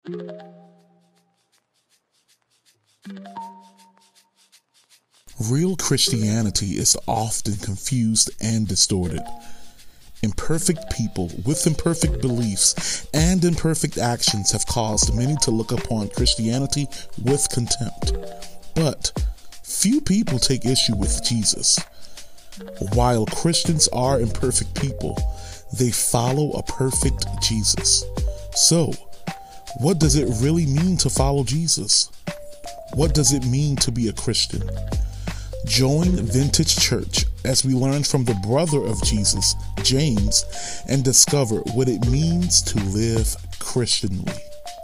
Real Christianity is often confused and distorted. Imperfect people with imperfect beliefs and imperfect actions have caused many to look upon Christianity with contempt. But few people take issue with Jesus. While Christians are imperfect people, they follow a perfect Jesus. So, what does it really mean to follow Jesus? What does it mean to be a Christian? Join Vintage Church as we learn from the brother of Jesus, James, and discover what it means to live Christianly.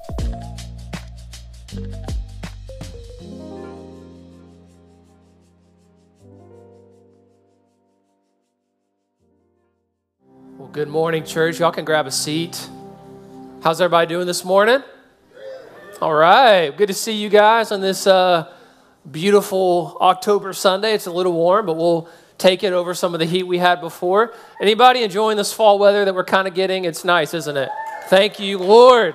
Well, good morning, church. Y'all can grab a seat. How's everybody doing this morning? All right. Good to see you guys on this beautiful October Sunday. It's a little warm, but we'll take it over some of the heat we had before. Anybody enjoying this fall weather that we're kind of getting? It's nice, isn't it? Thank you, Lord.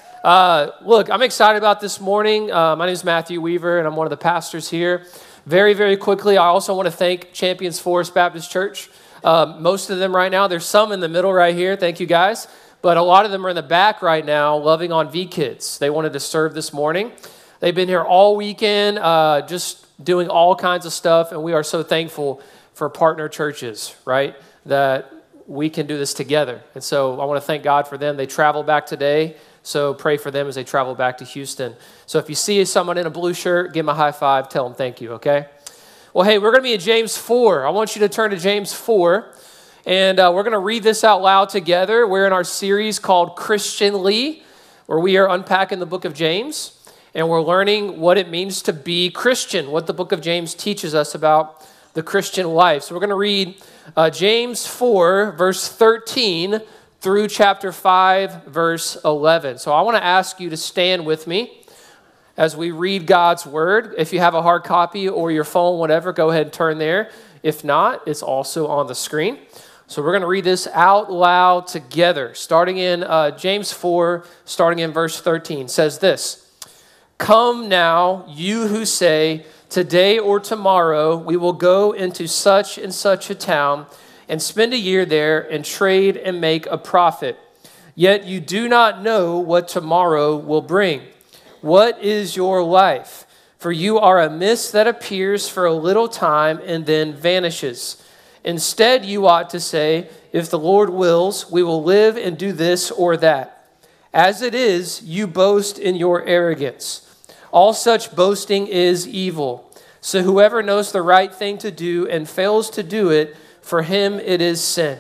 Look, I'm excited about this morning. My name is Matthew Weaver, and I'm one of the pastors here. Very, very quickly, I also want to thank Champions Forest Baptist Church. Most of them right now, there's some in the middle right here. Thank you, guys. But a lot of them are in the back right now, loving on V-Kids. They wanted to serve this morning. They've been here all weekend, just doing all kinds of stuff, and we are so thankful for partner churches, right, that we can do this together. And so I want to thank God for them. They travel back today, so pray for them as they travel back to Houston. So if you see someone in a blue shirt, give them a high five, tell them thank you, okay? Well, hey, we're going to be in James 4. I want you to turn to James 4, and we're going to read this out loud together. We're in our series called Christianly, where we are unpacking the book of James. And we're learning what it means to be Christian, what the book of James teaches us about the Christian life. So we're going to read James 4, verse 13 through chapter 5, verse 11. So I want to ask you to stand with me as we read God's word. If you have a hard copy or your phone, whatever, go ahead and turn there. If not, it's also on the screen. So we're going to read this out loud together. Starting in James 4, starting in verse 13, says this. Come now, you who say, today or tomorrow we will go into such and such a town and spend a year there and trade and make a profit. Yet you do not know what tomorrow will bring. What is your life? For you are a mist that appears for a little time and then vanishes. Instead, you ought to say, if the Lord wills, we will live and do this or that. As it is, you boast in your arrogance. All such boasting is evil. So whoever knows the right thing to do and fails to do it, for him it is sin.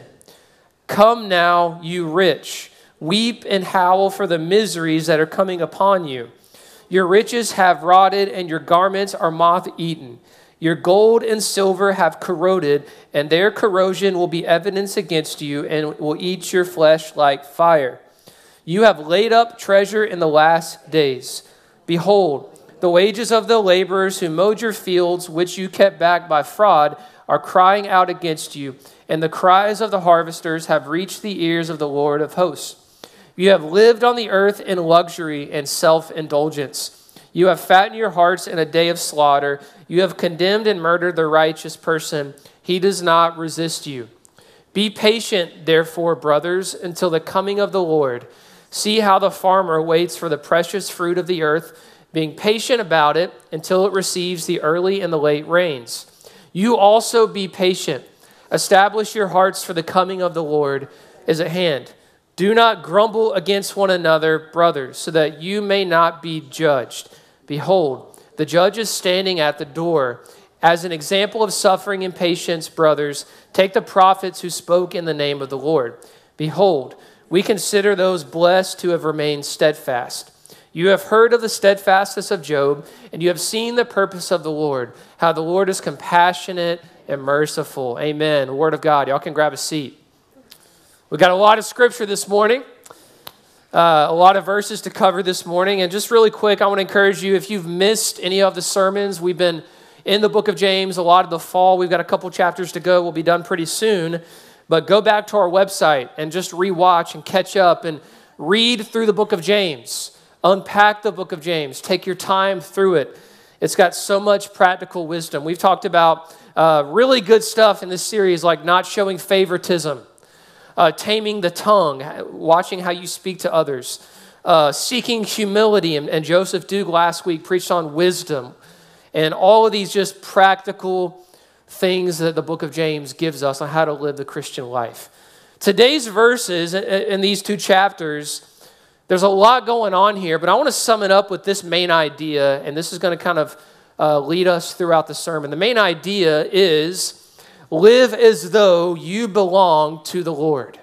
Come now, you rich, weep and howl for the miseries that are coming upon you. Your riches have rotted and your garments are moth-eaten. Your gold and silver have corroded, and their corrosion will be evidence against you and will eat your flesh like fire. You have laid up treasure in the last days. Behold, the wages of the laborers who mowed your fields, which you kept back by fraud, are crying out against you, and the cries of the harvesters have reached the ears of the Lord of hosts. You have lived on the earth in luxury and self-indulgence. You have fattened your hearts in a day of slaughter. You have condemned and murdered the righteous person. He does not resist you. Be patient, therefore, brothers, until the coming of the Lord. See how the farmer waits for the precious fruit of the earth, being patient about it until it receives the early and the late rains. You also be patient. Establish your hearts, for the coming of the Lord is at hand. Do not grumble against one another, brothers, so that you may not be judged. Behold, the judge is standing at the door. As an example of suffering and patience, brothers, take the prophets who spoke in the name of the Lord. Behold, we consider those blessed who have remained steadfast. You have heard of the steadfastness of Job, and you have seen the purpose of the Lord, how the Lord is compassionate and merciful. Amen. The word of God. Y'all can grab a seat. We got a lot of scripture this morning, a lot of verses to cover this morning. And just really quick, I want to encourage you, if you've missed any of the sermons, we've been in the book of James a lot of the fall. We've got a couple chapters to go. We'll be done pretty soon. But go back to our website and just rewatch and catch up and read through the book of James. Unpack the book of James. Take your time through it. It's got so much practical wisdom. We've talked about really good stuff in this series, like not showing favoritism, taming the tongue, watching how you speak to others, seeking humility. And Joseph Duke last week preached on wisdom. And all of these just practical things that the book of James gives us on how to live the Christian life. Today's verses in these two chapters, there's a lot going on here, but I want to sum it up with this main idea, and this is going to kind of lead us throughout the sermon. The main idea is live as though you belong to the Lord.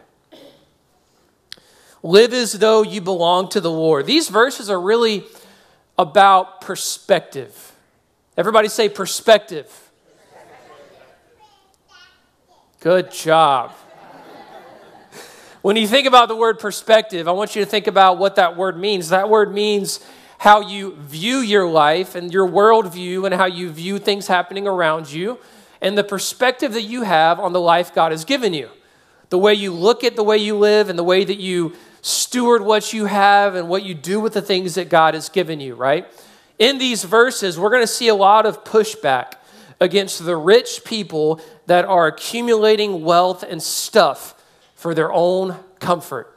Live as though you belong to the Lord. These verses are really about perspective. Everybody say perspective. Good job. When you think about the word perspective, I want you to think about what that word means. That word means how you view your life and your worldview and how you view things happening around you and the perspective that you have on the life God has given you. The way you look at the way you live and the way that you steward what you have and what you do with the things that God has given you, right? In these verses, we're going to see a lot of pushback against the rich people that are accumulating wealth and stuff for their own comfort.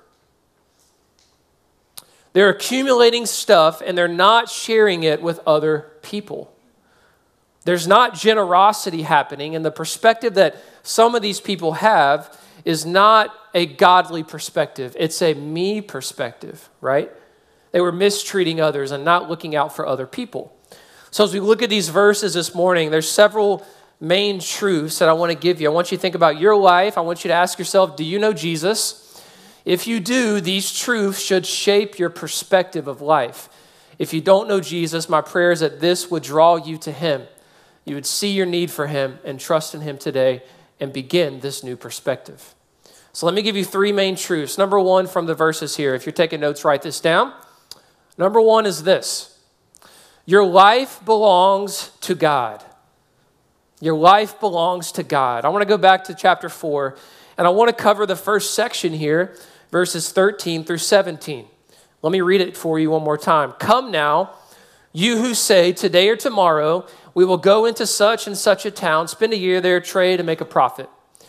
They're accumulating stuff and they're not sharing it with other people. There's not generosity happening, and the perspective that some of these people have is not a godly perspective. It's a me perspective, right? They were mistreating others and not looking out for other people. So as we look at these verses this morning, there's several main truths that I want to give you. I want you to think about your life. I want you to ask yourself, do you know Jesus? If you do, these truths should shape your perspective of life. If you don't know Jesus, my prayer is that this would draw you to him. You would see your need for him and trust in him today and begin this new perspective. So let me give you three main truths. Number one from the verses here. If you're taking notes, write this down. Number one is this. Your life belongs to God. Your life belongs to God. I want to go back to chapter 4, and I want to cover the first section here, verses 13 through 17. Let me read it for you one more time. Come now, you who say, today or tomorrow, we will go into such and such a town, spend a year there, trade, and make a profit.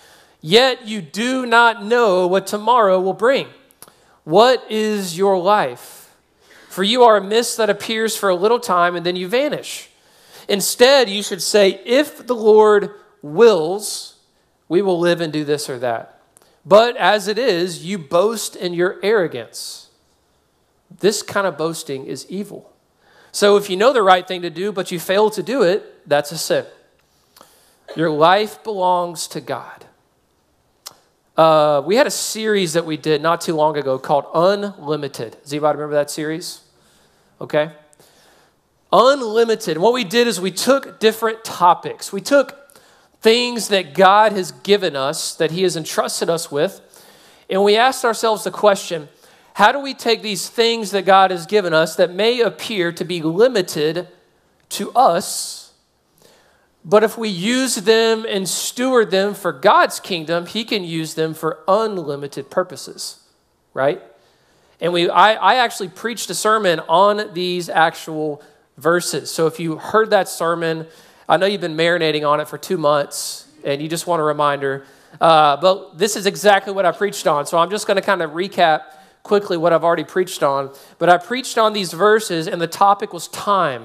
Yet you do not know what tomorrow will bring. What is your life? For you are a mist that appears for a little time, and then you vanish. Instead, you should say, if the Lord wills, we will live and do this or that. But as it is, you boast in your arrogance. This kind of boasting is evil. So if you know the right thing to do, but you fail to do it, that's a sin. Your life belongs to God. We had a series that we did not too long ago called Unlimited. Does anybody remember that series? Okay. Unlimited. And what we did is we took different topics. We took things that God has given us, that he has entrusted us with, and we asked ourselves the question, how do we take these things that God has given us that may appear to be limited to us, but if we use them and steward them for God's kingdom, he can use them for unlimited purposes, right? And I actually preached a sermon on these actual verses. So if you heard that sermon, I know you've been marinating on it for 2 months and you just want a reminder. But this is exactly what I preached on. So I'm just going to kind of recap quickly what I've already preached on. But I preached on these verses and the topic was time.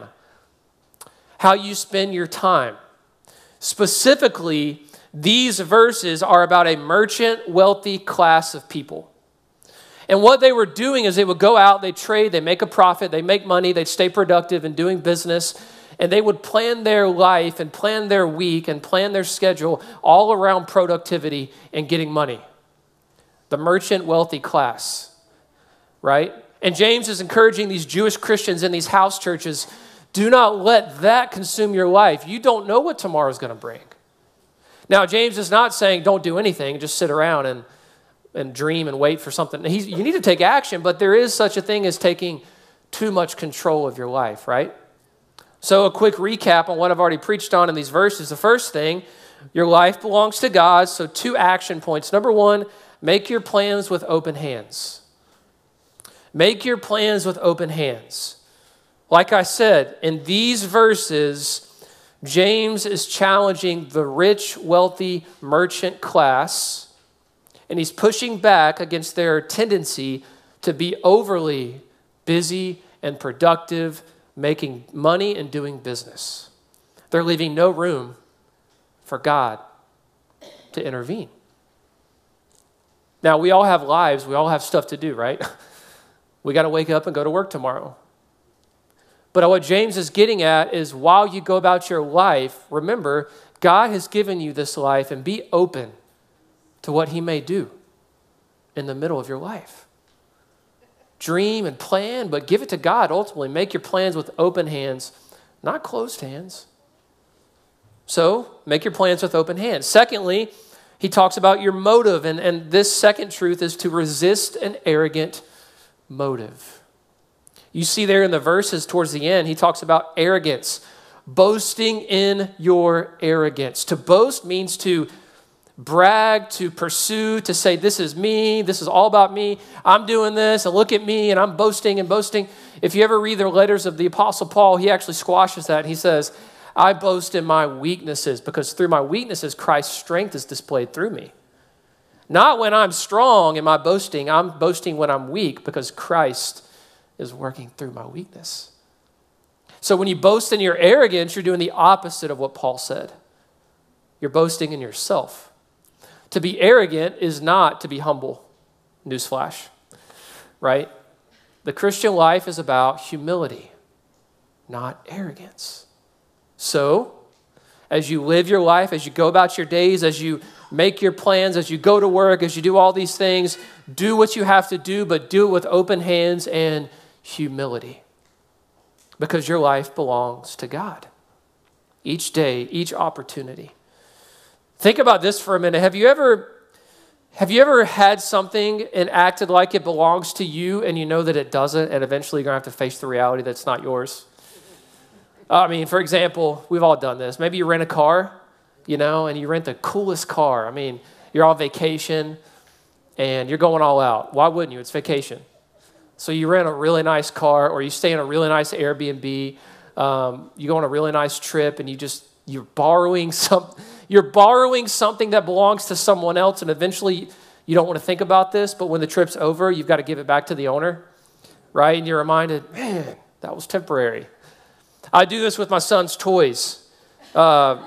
How you spend your time. Specifically, these verses are about a merchant, wealthy class of people. And what they were doing is they would go out, they trade, they make a profit, they make money, they'd stay productive in doing business, and they would plan their life and plan their week and plan their schedule all around productivity and getting money. The merchant, wealthy class, right? And James is encouraging these Jewish Christians in these house churches, do not let that consume your life. You don't know what tomorrow's going to bring. Now, James is not saying don't do anything, just sit around and dream and wait for something. You need to take action, but there is such a thing as taking too much control of your life, right? So a quick recap on what I've already preached on in these verses. The first thing, your life belongs to God, so 2 action points. Number 1, make your plans with open hands. Make your plans with open hands. Like I said, in these verses, James is challenging the rich, wealthy merchant class, and he's pushing back against their tendency to be overly busy and productive, making money and doing business. They're leaving no room for God to intervene. Now, we all have lives. We all have stuff to do, right? We got to wake up and go to work tomorrow. But what James is getting at is while you go about your life, remember, God has given you this life, and be open to what he may do in the middle of your life. Dream and plan, but give it to God ultimately. Make your plans with open hands, not closed hands. So, make your plans with open hands. Secondly, he talks about your motive, and this second truth is to resist an arrogant motive. You see there in the verses towards the end, he talks about arrogance, boasting in your arrogance. To boast means to brag, to pursue, to say, this is me, this is all about me, I'm doing this, and look at me, and I'm boasting and boasting. If you ever read the letters of the Apostle Paul, he actually squashes that. He says, I boast in my weaknesses, because through my weaknesses, Christ's strength is displayed through me. Not when I'm strong in my boasting, I'm boasting when I'm weak, because Christ is working through my weakness. So when you boast in your arrogance, you're doing the opposite of what Paul said. You're boasting in yourself. To be arrogant is not to be humble. Newsflash, right? The Christian life is about humility, not arrogance. So, as you live your life, as you go about your days, as you make your plans, as you go to work, as you do all these things, do what you have to do, but do it with open hands and humility, because your life belongs to God. Each day, each opportunity. Think about this for a minute. Have you ever had something and acted like it belongs to you, and you know that it doesn't, and eventually you're going to have to face the reality that it's not yours? I mean, for example, we've all done this. Maybe you rent a car, and you rent the coolest car. I mean, you're on vacation, and you're going all out. Why wouldn't you? It's vacation. So you rent a really nice car, or you stay in a really nice Airbnb. You go on a really nice trip, and you're borrowing something that belongs to someone else, and eventually you don't want to think about this, but when the trip's over, you've got to give it back to the owner, right? And you're reminded, man, that was temporary. I do this with my son's toys. My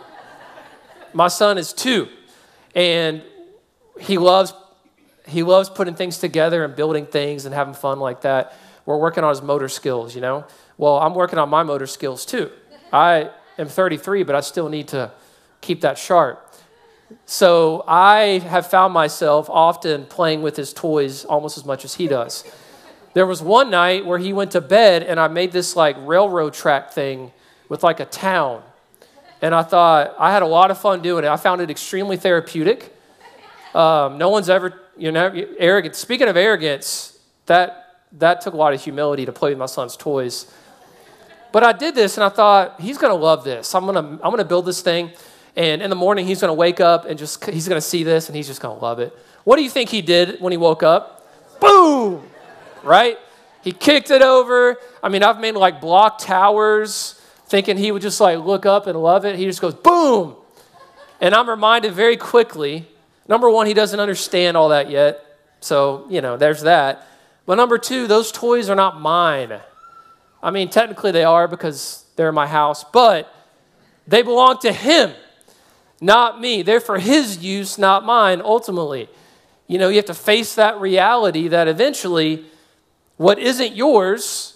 son is 2, and he loves putting things together and building things and having fun like that. We're working on his motor skills, Well, I'm working on my motor skills too. I am 33, but I still need to keep that sharp. So I have found myself often playing with his toys almost as much as he does. There was one night where he went to bed, and I made this like railroad track thing with like a town. And I thought, I had a lot of fun doing it. I found it extremely therapeutic. No one's ever, arrogant. Speaking of arrogance, that took a lot of humility to play with my son's toys. But I did this, and I thought, he's going to love this. I'm gonna build this thing, and in the morning, he's going to wake up, and he's going to see this, and he's just going to love it. What do you think he did when he woke up? Boom! Right? He kicked it over. I mean, I've made like block towers, thinking he would just like look up and love it. He just goes, boom! And I'm reminded very quickly, number one, he doesn't understand all that yet. So, there's that. But number two, those toys are not mine. I mean, technically they are because they're in my house, but they belong to him, not me. They're for his use, not mine, ultimately. You have to face that reality that eventually what isn't yours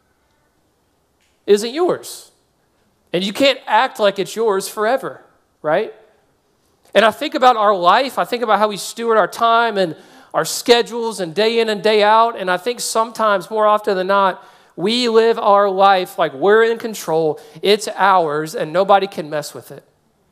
isn't yours. And you can't act like it's yours forever, right? And I think about our life. I think about how we steward our time and our schedules and day in and day out. And I think sometimes, more often than not, we live our life like we're in control. It's ours, and nobody can mess with it.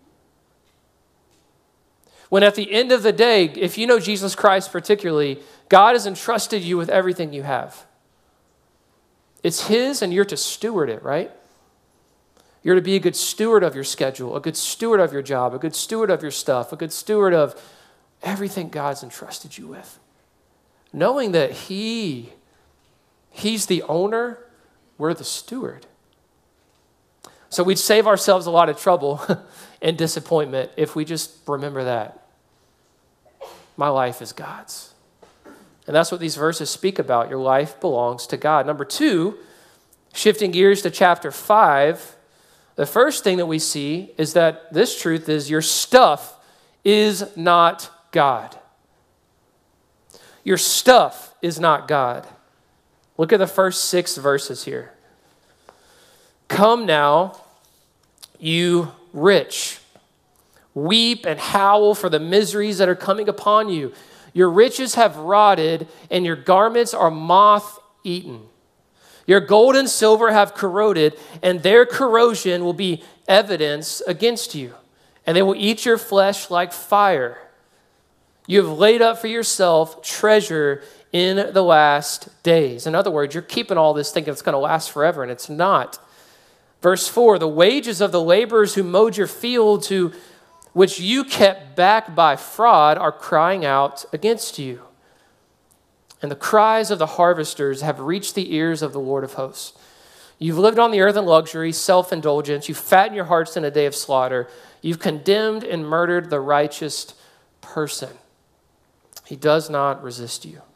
When at the end of the day, if you know Jesus Christ particularly, God has entrusted you with everything you have. It's his, and you're to steward it, right? You're to be a good steward of your schedule, a good steward of your job, a good steward of your stuff, a good steward of everything God's entrusted you with. Knowing that he He's the owner, we're the steward. So we'd save ourselves a lot of trouble and disappointment if we just remember that. My life is God's. And that's what these verses speak about. Your life belongs to God. Number 2, shifting gears to chapter 5, the first thing that we see is that this truth is your stuff is not God. Your stuff is not God. Look at the first 6 verses here. Come now, you rich. Weep and howl for the miseries that are coming upon you. Your riches have rotted, and your garments are moth-eaten. Your gold and silver have corroded, and their corrosion will be evidence against you, and they will eat your flesh like fire. You have laid up for yourself treasure in the last days. In other words, you're keeping all this thinking it's going to last forever, and it's not. Verse 4, the wages of the laborers who mowed your fields, which you kept back by fraud, are crying out against you. And the cries of the harvesters have reached the ears of the Lord of hosts. You've lived on the earth in luxury, self-indulgence. You fatten your hearts in a day of slaughter. You've condemned and murdered the righteous person. He does not resist you.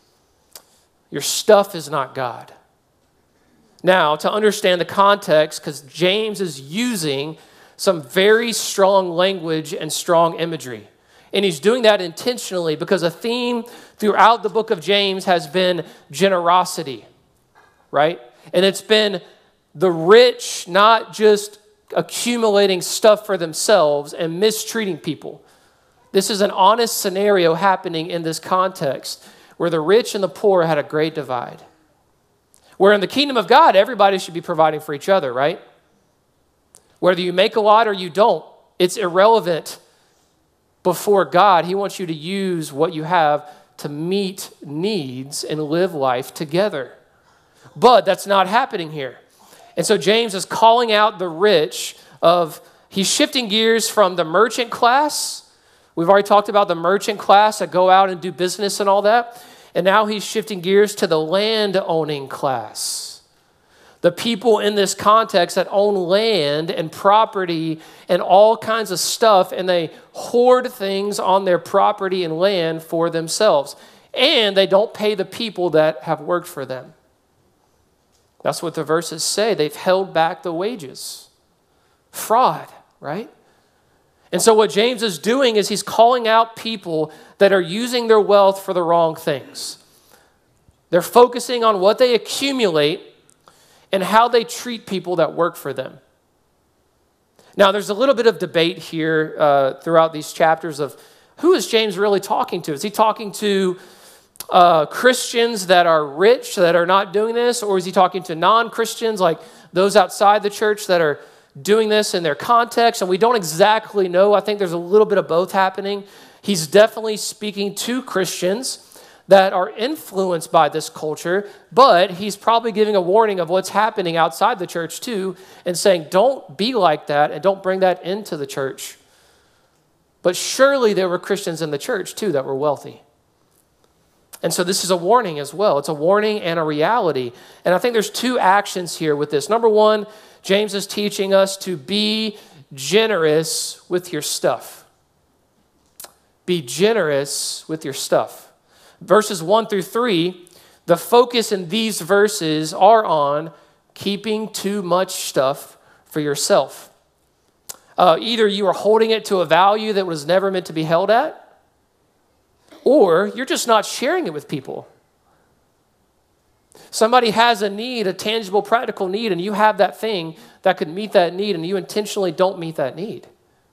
Your stuff is not God. Now, to understand the context, because James is using some very strong language and strong imagery. And he's doing that intentionally because a theme throughout the book of James has been generosity, right? And it's been the rich not just accumulating stuff for themselves and mistreating people. This is an honest scenario happening in this context where the rich and the poor had a great divide. Where in the kingdom of God, everybody should be providing for each other, right? Whether you make a lot or you don't, it's irrelevant before God. He wants you to use what you have to meet needs and live life together. But that's not happening here. And so James is calling out the rich he's shifting gears from the merchant class. We've already talked about the merchant class that go out and do business and all that. And now he's shifting gears to the land-owning class. The people in this context that own land and property and all kinds of stuff, and they hoard things on their property and land for themselves. And they don't pay the people that have worked for them. That's what the verses say. They've held back the wages. Fraud, right? And so what James is doing is he's calling out people that are using their wealth for the wrong things. They're focusing on what they accumulate and how they treat people that work for them. Now, there's a little bit of debate here throughout these chapters of who is James really talking to? Is he talking to Christians that are rich, that are not doing this? Or is he talking to non-Christians, like those outside the church that are doing this in their context? And we don't exactly know. I think there's a little bit of both happening. He's definitely speaking to Christians that are influenced by this culture, but he's probably giving a warning of what's happening outside the church too, and saying, don't be like that and don't bring that into the church. But surely there were Christians in the church too that were wealthy. And so this is a warning as well. It's a warning and a reality. And I think there's 2 actions here with this. Number 1, James is teaching us to be generous with your stuff. Be generous with your stuff. Verses 1 through 3, the focus in these verses are on keeping too much stuff for yourself. Either you are holding it to a value that was never meant to be held at, or you're just not sharing it with people. Somebody has a need, a tangible, practical need, and you have that thing that could meet that need, and you intentionally don't meet that need.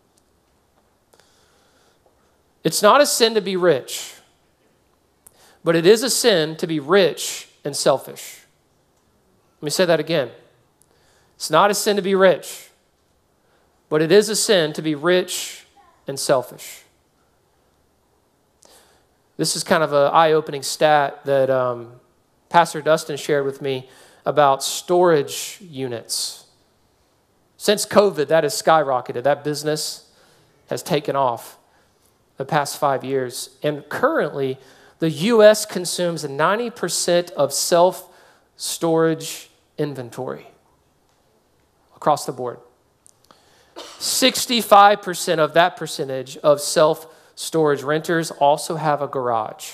It's not a sin to be rich, but it is a sin to be rich and selfish. Let me say that again. It's not a sin to be rich, but it is a sin to be rich and selfish. This is kind of an eye-opening stat that Pastor Dustin shared with me about storage units. Since COVID, that has skyrocketed. That business has taken off the past 5 years. And currently, the U.S. consumes 90% of storage inventory across the board. 65% of that percentage of self-storage renters also have a garage.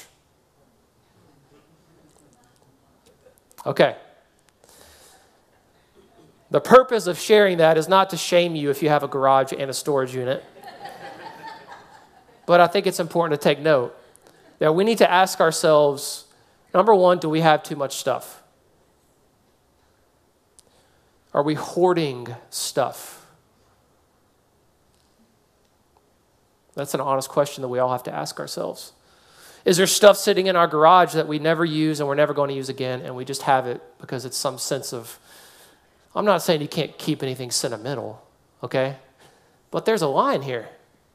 Okay. The purpose of sharing that is not to shame you if you have a garage and a storage unit. But I think it's important to take note that we need to ask ourselves, number one, do we have too much stuff? Are we hoarding stuff? That's an honest question that we all have to ask ourselves. Is there stuff sitting in our garage that we never use and we're never going to use again, and we just have it because it's some sense of, I'm not saying you can't keep anything sentimental, okay? But there's a line here.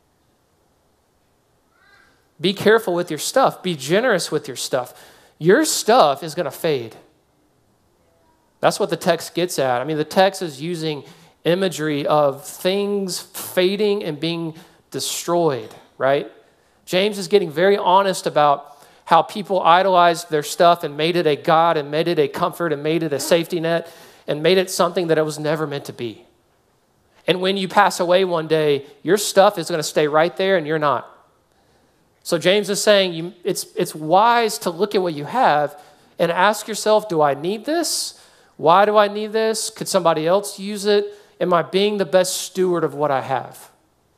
Be careful with your stuff. Be generous with your stuff. Your stuff is going to fade. That's what the text gets at. I mean, the text is using imagery of things fading and being destroyed, right? James is getting very honest about how people idolized their stuff and made it a god and made it a comfort and made it a safety net and made it something that it was never meant to be. And when you pass away one day, your stuff is going to stay right there and you're not. So James is saying it's wise to look at what you have and ask yourself, do I need this? Why do I need this? Could somebody else use it? Am I being the best steward of what I have?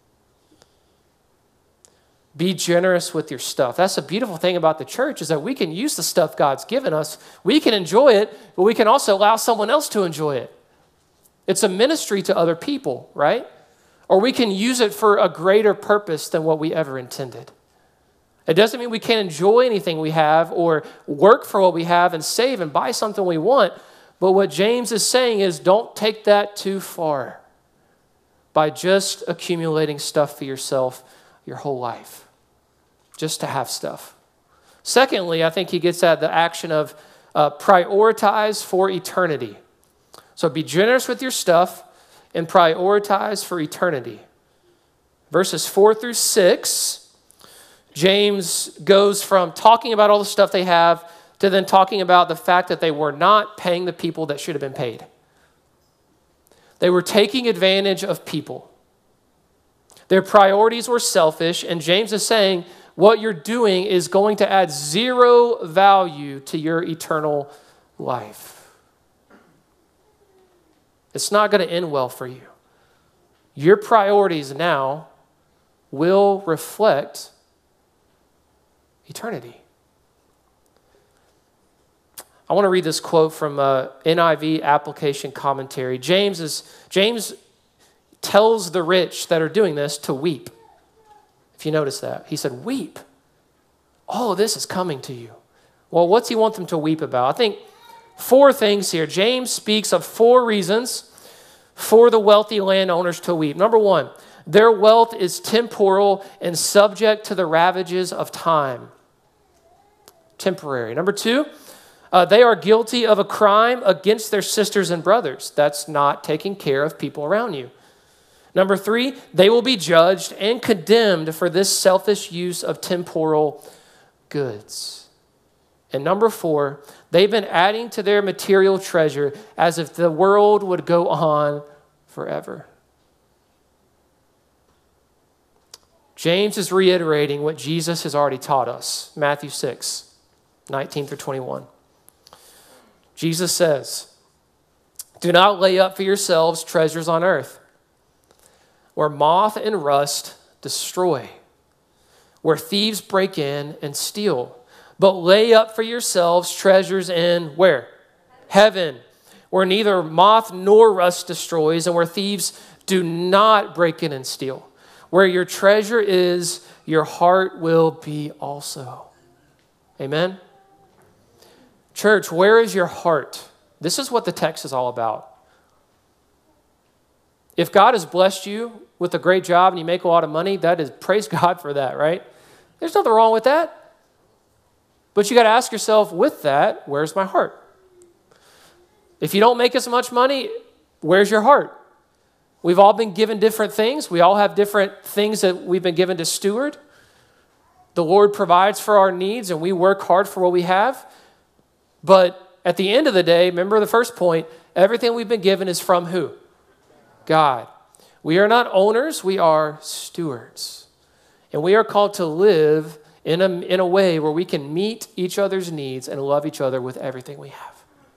Be generous with your stuff. That's the beautiful thing about the church is that we can use the stuff God's given us. We can enjoy it, but we can also allow someone else to enjoy it. It's a ministry to other people, right? Or we can use it for a greater purpose than what we ever intended. It doesn't mean we can't enjoy anything we have or work for what we have and save and buy something we want. But what James is saying is don't take that too far by just accumulating stuff for yourself your whole life, just to have stuff. Secondly, I think he gets at the action of prioritize for eternity. So be generous with your stuff and prioritize for eternity. Verses 4 through 6, James goes from talking about all the stuff they have to then talking about the fact that they were not paying the people that should have been paid. They were taking advantage of people. Their priorities were selfish, and James is saying what you're doing is going to add zero value to your eternal life. It's not going to end well for you. Your priorities now will reflect eternity. I want to read this quote from NIV application commentary. James tells the rich that are doing this to weep. If you notice that. He said, weep. All of this is coming to you. Well, what's he want them to weep about? I think 4 things here. James speaks of 4 reasons for the wealthy landowners to weep. Number 1, their wealth is temporal and subject to the ravages of time. Temporary. Number 2, they are guilty of a crime against their sisters and brothers. That's not taking care of people around you. Number 3, they will be judged and condemned for this selfish use of temporal goods. And number 4, they've been adding to their material treasure as if the world would go on forever. James is reiterating what Jesus has already taught us. Matthew 6, 19 through 21. Jesus says, do not lay up for yourselves treasures on earth, where moth and rust destroy, where thieves break in and steal. But lay up for yourselves treasures in where? Heaven, where neither moth nor rust destroys, and where thieves do not break in and steal. Where your treasure is, your heart will be also. Amen? Church, where is your heart? This is what the text is all about. If God has blessed you with a great job and you make a lot of money, that is, praise God for that, right? There's nothing wrong with that. But you got to ask yourself, with that, where's my heart? If you don't make as much money, where's your heart? We've all been given different things. We all have different things that we've been given to steward. The Lord provides for our needs and we work hard for what we have. But at the end of the day, remember the first point, everything we've been given is from who? God. We are not owners, we are stewards. And we are called to live in a way where we can meet each other's needs and love each other with everything we have.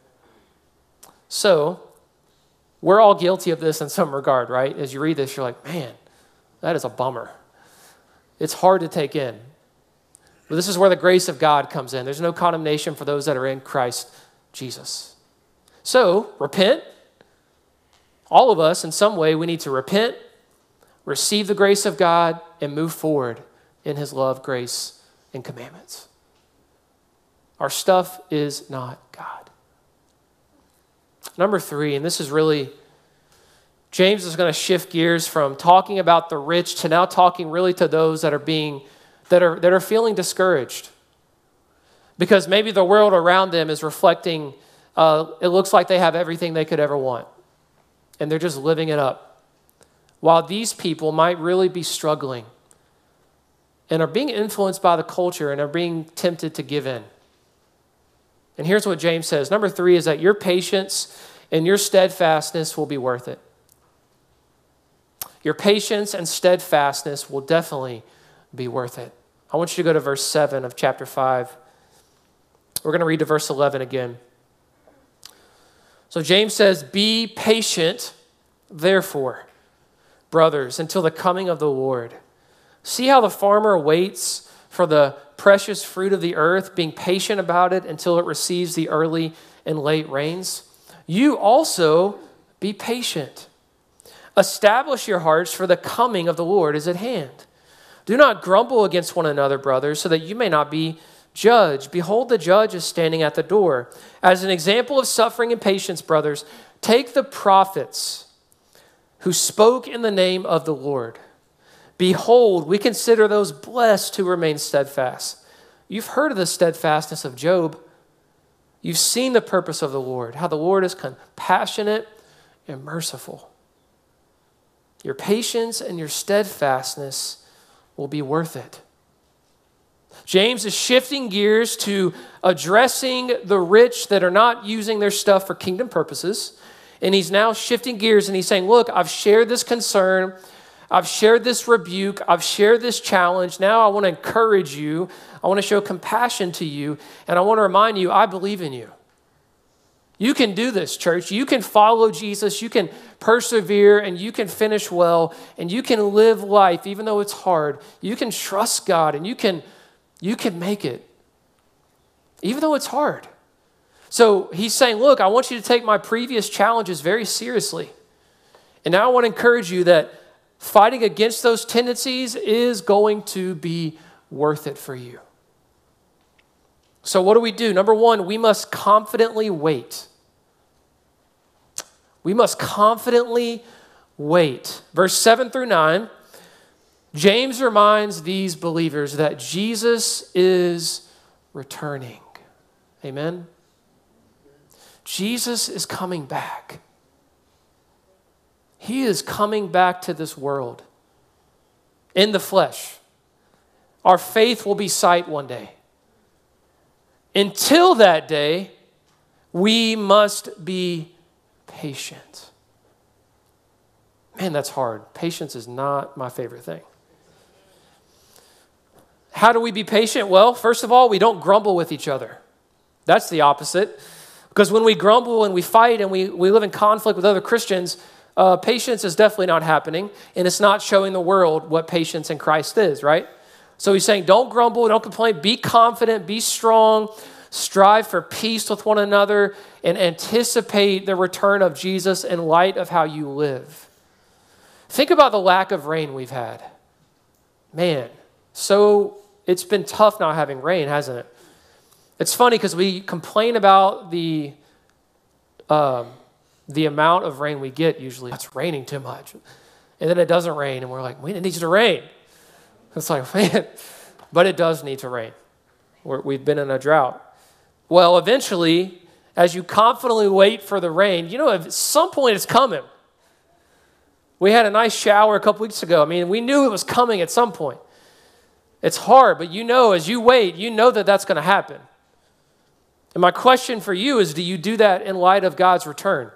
So, we're all guilty of this in some regard, right? As you read this, you're like, man, that is a bummer. It's hard to take in. But this is where the grace of God comes in. There's no condemnation for those that are in Christ Jesus. So, repent. All of us, in some way, we need to repent, receive the grace of God, and move forward in his love, grace, and commandments. Our stuff is not God. Number 3, and this is really, James is going to shift gears from talking about the rich to now talking really to those that are feeling discouraged. Because maybe the world around them is reflecting, it looks like they have everything they could ever want. And they're just living it up. While these people might really be struggling and are being influenced by the culture and are being tempted to give in. And here's what James says. Number 3 is that your patience and your steadfastness will be worth it. Your patience and steadfastness will definitely be worth it. I want you to go to verse 7 of chapter 5. We're going to read to verse 11 again. So James says, be patient, therefore, brothers, until the coming of the Lord. See how the farmer waits for the precious fruit of the earth, being patient about it until it receives the early and late rains? You also be patient. Establish your hearts, for the coming of the Lord is at hand. Do not grumble against one another, brothers, so that you may not be judged. Behold, the judge is standing at the door. As an example of suffering and patience, brothers, take the prophets who spoke in the name of the Lord. Behold, we consider those blessed who remain steadfast. You've heard of the steadfastness of Job. You've seen the purpose of the Lord, how the Lord is compassionate and merciful. Your patience and your steadfastness will be worth it. James is shifting gears to addressing the rich that are not using their stuff for kingdom purposes. And he's now shifting gears and he's saying, look, I've shared this concern. I've shared this rebuke. I've shared this challenge. Now I want to encourage you. I want to show compassion to you. And I want to remind you, I believe in you. You can do this, church. You can follow Jesus. You can persevere and you can finish well and you can live life even though it's hard. You can trust God and you can make it even though it's hard. So he's saying, look, I want you to take my previous challenges very seriously. And now I want to encourage you that fighting against those tendencies is going to be worth it for you. So what do we do? Number 1, we must confidently wait. We must confidently wait. Verse 7 through 9, James reminds these believers that Jesus is returning. Amen? Jesus is coming back. He is coming back to this world in the flesh. Our faith will be sight one day. Until that day, we must be patient. Man, that's hard. Patience is not my favorite thing. How do we be patient? Well, first of all, we don't grumble with each other. That's the opposite. Because when we grumble and we fight and we live in conflict with other Christians, patience is definitely not happening. And it's not showing the world what patience in Christ is, right? So he's saying, don't grumble, don't complain, be confident, be strong, strive for peace with one another, and anticipate the return of Jesus in light of how you live. Think about the lack of rain we've had. Man, so it's been tough not having rain, hasn't it? It's funny because we complain about the amount of rain we get usually. It's raining too much. And then it doesn't rain, and we're like, it needs to rain. It's like, man, but it does need to rain. We've been in a drought. Well, eventually, as you confidently wait for the rain, at some point it's coming. We had a nice shower a couple weeks ago. I mean, we knew it was coming at some point. It's hard, but as you wait, that that's going to happen. And my question for you is, do you do that in light of God's return?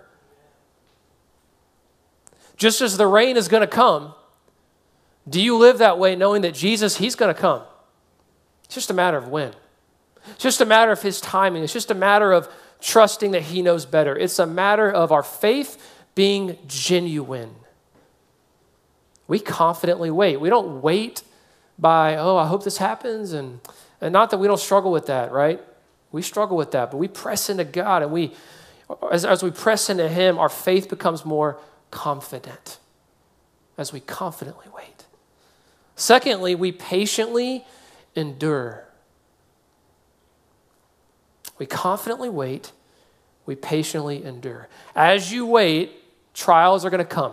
Just as the rain is going to come, do you live that way knowing that Jesus, he's going to come? It's just a matter of when. It's just a matter of his timing. It's just a matter of trusting that he knows better. It's a matter of our faith being genuine. We confidently wait. We don't wait by, I hope this happens. And not that we don't struggle with that, right? We struggle with that, but we press into God, and as we press into him, our faith becomes more confident as we confidently wait. Secondly, we patiently endure. We confidently wait. We patiently endure. As you wait, trials are going to come.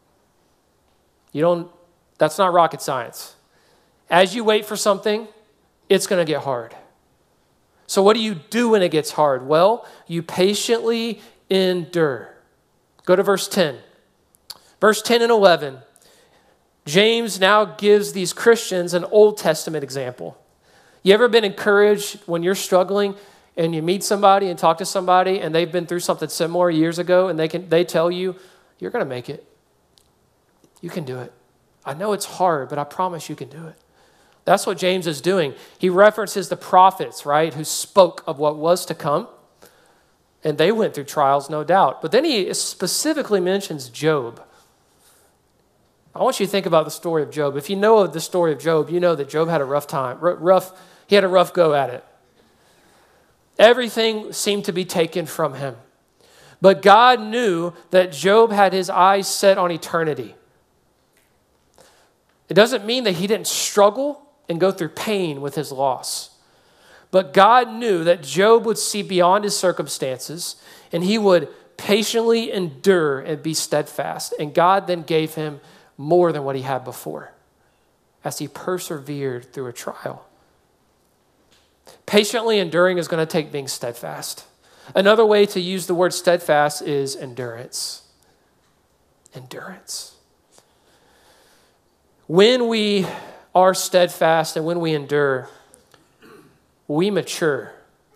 That's not rocket science. As you wait for something, it's going to get hard. So what do you do when it gets hard? Well, you patiently endure. Go to verse 10. Verse 10 and 11. James now gives these Christians an Old Testament example. You ever been encouraged when you're struggling and you meet somebody and talk to somebody and they've been through something similar years ago and they tell you, you're going to make it. You can do it. I know it's hard, but I promise you can do it. That's what James is doing. He references the prophets, right, who spoke of what was to come. And they went through trials, no doubt. But then he specifically mentions Job. I want you to think about the story of Job. If you know of the story of Job, you know that Job had a rough time. He had a rough go at it. Everything seemed to be taken from him. But God knew that Job had his eyes set on eternity. It doesn't mean that he didn't struggle and go through pain with his loss. But God knew that Job would see beyond his circumstances, and he would patiently endure and be steadfast. And God then gave him more than what he had before as he persevered through a trial. Patiently enduring is going to take being steadfast. Another way to use the word steadfast is endurance. Endurance. When we are steadfast and when we endure, we mature.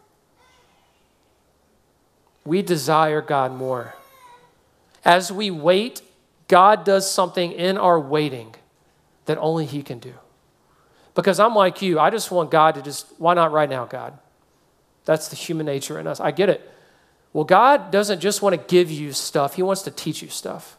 We desire God more. As we wait, God does something in our waiting that only he can do. Because I'm like you, I just want God to why not right now, God? That's the human nature in us. I get it. Well, God doesn't just want to give you stuff. He wants to teach you stuff.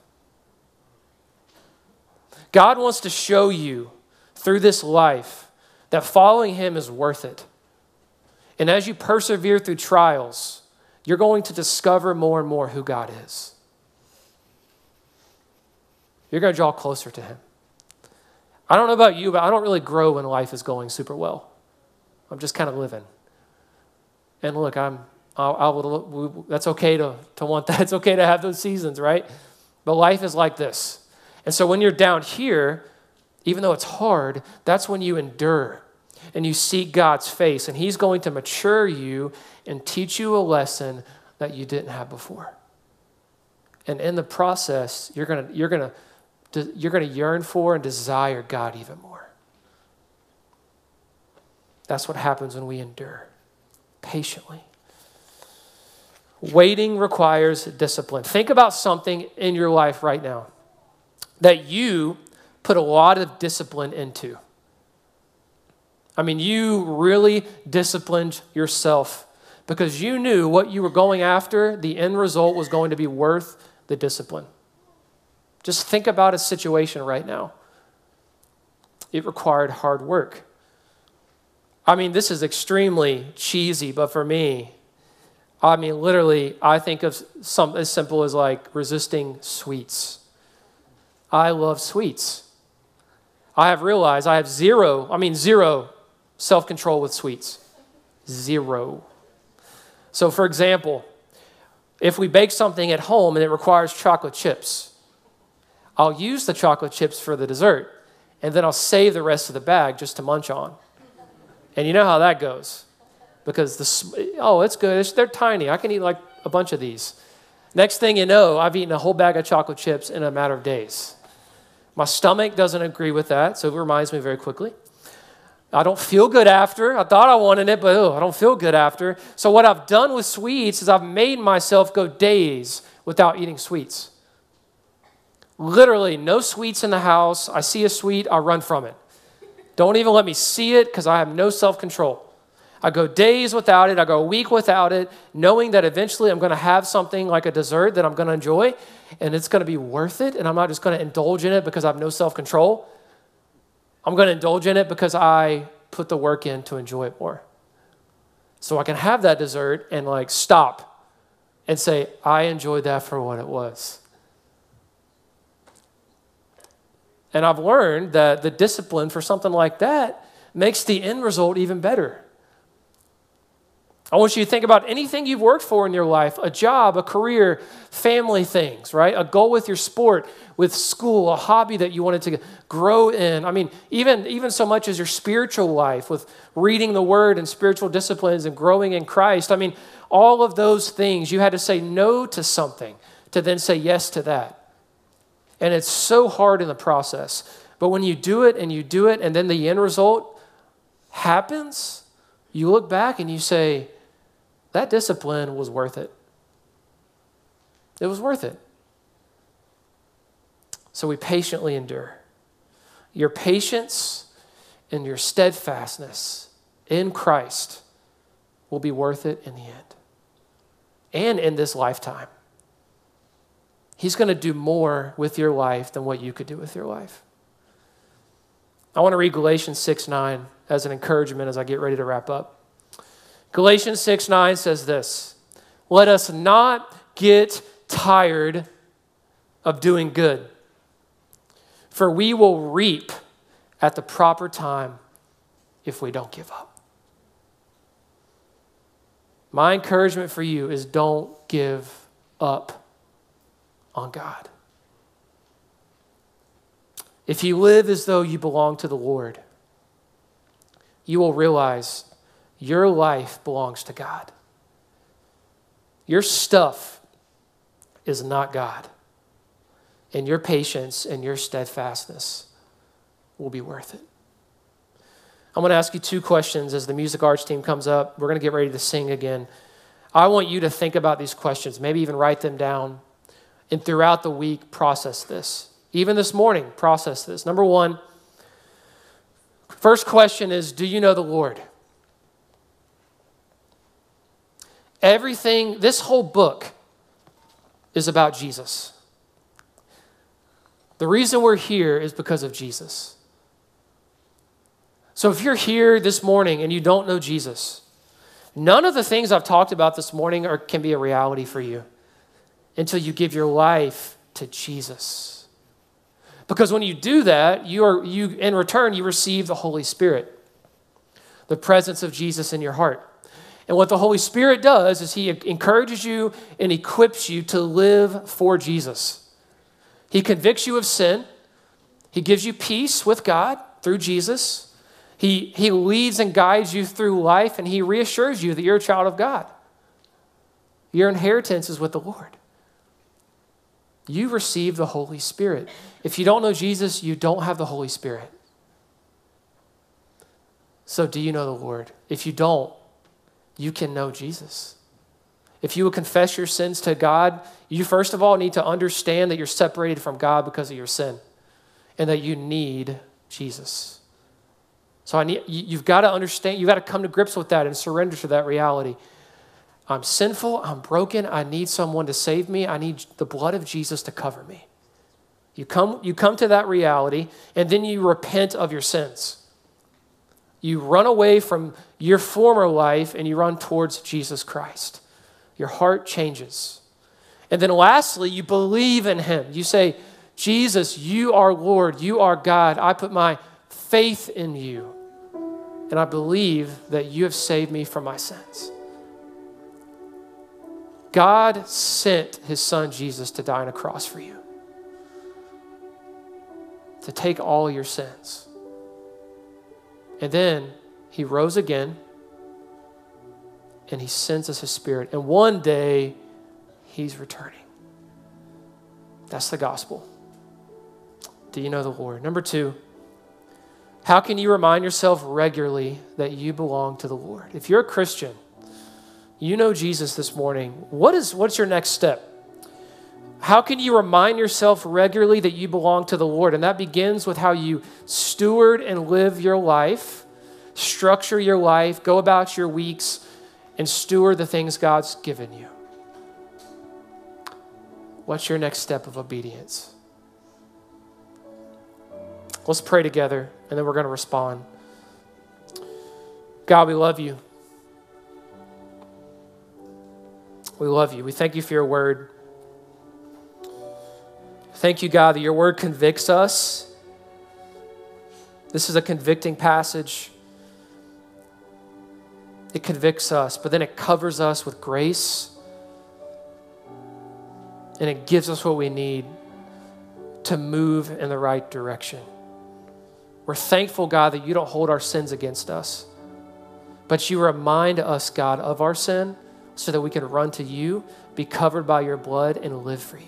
God wants to show you through this life that following him is worth it. And as you persevere through trials, you're going to discover more and more who God is. You're going to draw closer to him. I don't know about you, but I don't really grow when life is going super well. I'm just kind of living. And look, that's okay to want that. It's okay to have those seasons, right? But life is like this. And so when you're down here, even though it's hard, that's when you endure and you seek God's face, and he's going to mature you and teach you a lesson that you didn't have before. And in the process, you're going to yearn for and desire God even more. That's what happens when we endure patiently. Waiting requires discipline. Think about something in your life right now that you put a lot of discipline into. I mean, you really disciplined yourself because you knew what you were going after, the end result was going to be worth the discipline. Just think about a situation right now. It required hard work. I mean, this is extremely cheesy, but for me, literally, I think of something as simple as like resisting sweets. I love sweets. I have realized I have zero self-control with sweets. Zero. So for example, if we bake something at home and it requires chocolate chips, I'll use the chocolate chips for the dessert, and then I'll save the rest of the bag just to munch on. And you know how that goes. Because it's good. They're tiny. I can eat like a bunch of these. Next thing you know, I've eaten a whole bag of chocolate chips in a matter of days. My stomach doesn't agree with that, so it reminds me very quickly. I don't feel good after. I thought I wanted it, but I don't feel good after. So what I've done with sweets is I've made myself go days without eating sweets. Literally, no sweets in the house. I see a sweet, I run from it. Don't even let me see it because I have no self-control. I go days without it. I go a week without it, knowing that eventually I'm going to have something like a dessert that I'm going to enjoy, and it's going to be worth it, and I'm not just going to indulge in it because I have no self-control. I'm going to indulge in it because I put the work in to enjoy it more. So I can have that dessert and like stop and say, I enjoyed that for what it was. And I've learned that the discipline for something like that makes the end result even better. I want you to think about anything you've worked for in your life, a job, a career, family things, right? A goal with your sport, with school, a hobby that you wanted to grow in. I mean, even so much as your spiritual life with reading the word and spiritual disciplines and growing in Christ. I mean, all of those things, you had to say no to something to then say yes to that. And it's so hard in the process. But when you do it, and then the end result happens, you look back and you say, that discipline was worth it. It was worth it. So we patiently endure. Your patience and your steadfastness in Christ will be worth it in the end. And in this lifetime. He's going to do more with your life than what you could do with your life. I want to read Galatians 6:9 as an encouragement as I get ready to wrap up. Galatians 6:9 says this, let us not get tired of doing good, for we will reap at the proper time if we don't give up. My encouragement for you is don't give up on God. If you live as though you belong to the Lord, you will realize your life belongs to God. Your stuff is not God. And your patience and your steadfastness will be worth it. I'm going to ask you two questions as the music arts team comes up. We're going to get ready to sing again. I want you to think about these questions, maybe even write them down. And throughout the week, process this. Even this morning, process this. Number one, first question is, do you know the Lord? Everything, this whole book is about Jesus. The reason we're here is because of Jesus. So if you're here this morning and you don't know Jesus, none of the things I've talked about this morning can be a reality for you until you give your life to Jesus. Because when you do that, you in return, you receive the Holy Spirit, the presence of Jesus in your heart. And what the Holy Spirit does is he encourages you and equips you to live for Jesus. He convicts you of sin. He gives you peace with God through Jesus. He leads and guides you through life, and he reassures you that you're a child of God. Your inheritance is with the Lord. You receive the Holy Spirit. If you don't know Jesus, you don't have the Holy Spirit. So do you know the Lord? If you don't, you can know Jesus. If you will confess your sins to God, you first of all need to understand that you're separated from God because of your sin and that you need Jesus. So you've got to understand, you've got to come to grips with that and surrender to that reality. I'm sinful, I'm broken, I need someone to save me, I need the blood of Jesus to cover me. You come to that reality, and then you repent of your sins. You run away from your former life and you run towards Jesus Christ. Your heart changes. And then lastly, you believe in him. You say, Jesus, you are Lord, you are God. I put my faith in you. And I believe that you have saved me from my sins. God sent his son Jesus to die on a cross for you. To take all your sins. And then he rose again and he sends us his Spirit. And one day he's returning. That's the gospel. Do you know the Lord? Number two, How can you remind yourself regularly that you belong to the Lord? If you're a Christian, you know Jesus this morning, what's your next step? How can you remind yourself regularly that you belong to the Lord? And that begins with how you steward and live your life, structure your life, go about your weeks, and steward the things God's given you. What's your next step of obedience? Let's pray together, and then we're going to respond. God, we love you. We love you. We thank you for your word. Thank you, God, that your word convicts us. This is a convicting passage. It convicts us, but then it covers us with grace. And it gives us what we need to move in the right direction. We're thankful, God, that you don't hold our sins against us, but you remind us, God, of our sin so that we can run to you, be covered by your blood, and live for you.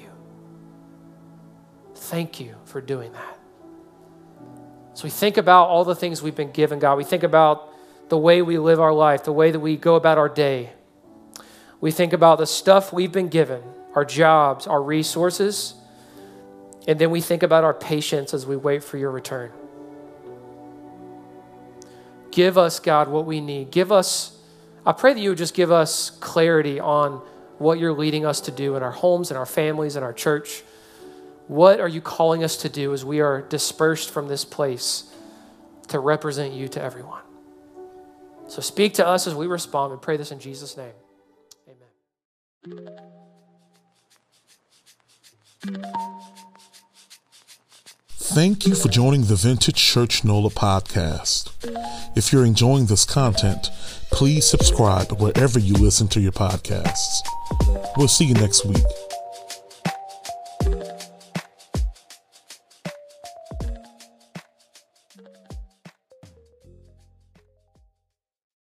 Thank you for doing that. So we think about all the things we've been given, God. We think about the way we live our life, the way that we go about our day. We think about the stuff we've been given, our jobs, our resources, and then we think about our patience as we wait for your return. Give us, God, what we need. I pray that you would just give us clarity on what you're leading us to do in our homes and our families and our church. What are you calling us to do as we are dispersed from this place to represent you to everyone? So speak to us as we respond. We pray this in Jesus' name. Amen. Thank you for joining the Vintage Church NOLA podcast. If you're enjoying this content, please subscribe wherever you listen to your podcasts. We'll see you next week.